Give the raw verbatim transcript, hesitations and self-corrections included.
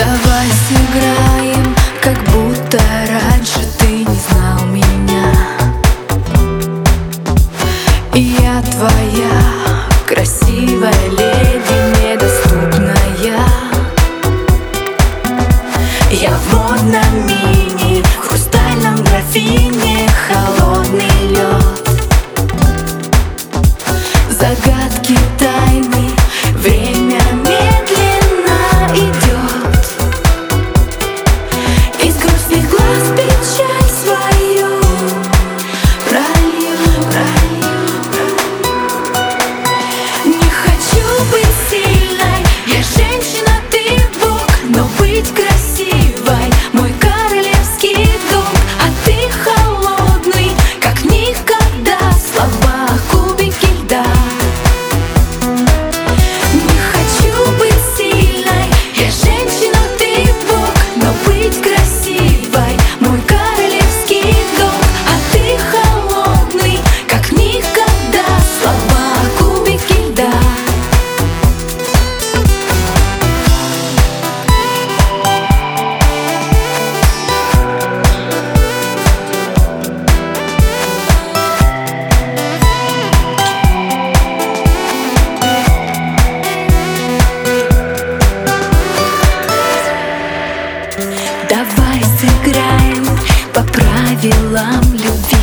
Давай сыграем, как будто раньше ты не знал меня. И я твоя красивая леди, недоступная. Я в модном мини, в хрустальном графине, холодный лед. Загадки, тайны, время медленно идет. Из грустных глаз печаль свою пролью, пролью. Не хочу быть сильной, я женщина, ты бог, но быть красивой — мой королевский долг. А ты холодный, как никогда, слова кубики льда. Не хочу быть сильной, я женщина, ты бог, но быть красивой — мой королевский долг. А ты холодный, как никогда, слова кубики льда. Давай сыграем по правилам любви.